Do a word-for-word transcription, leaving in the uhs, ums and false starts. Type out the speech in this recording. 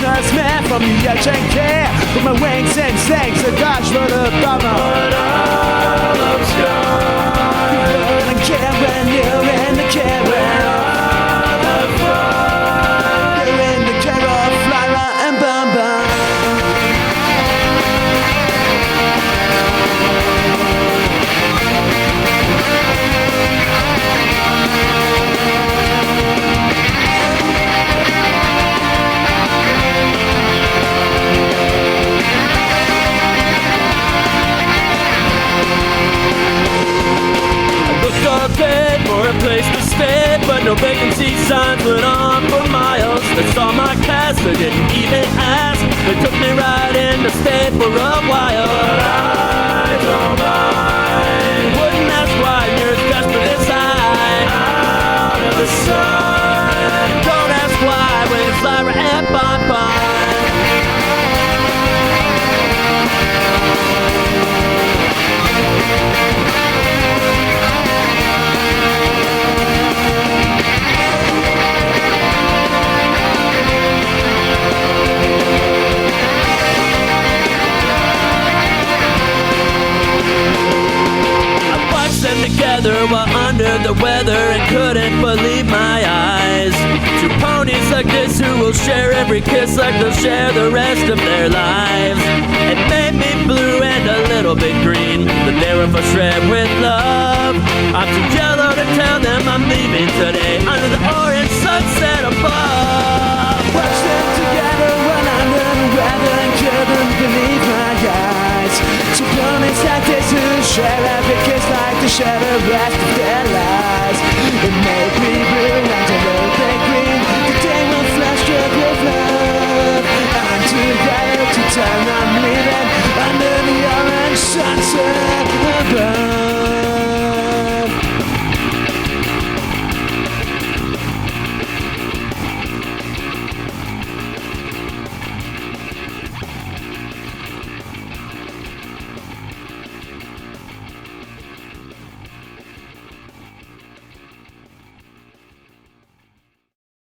businessman from the urgent care. With my wings and snakes, a Dodge for the bummer. But all obscure. You don't care when you're in the care. Where are the fun? You're in the care of Lyra and Bum Bum. For a place to stay, but no vacancy signs went on for miles. They saw my cast, they didn't even ask. They took me right in to stay for a while. But I don't mind. Wouldn't ask why you're as desperate as I. Out of the sun. Don't ask why when it's Lyra and Bon Bon. Together while under the weather and couldn't believe my eyes. Two ponies like this who will share every kiss like they'll share the rest of their lives. It made me blue and a little bit green, but they were for shred with love. I'm too yellow to tell them I'm leaving today under the orange sunset above. Watch them together while under the weather and couldn't believe my eyes. Two ponies like this who share every kiss like to share the rest of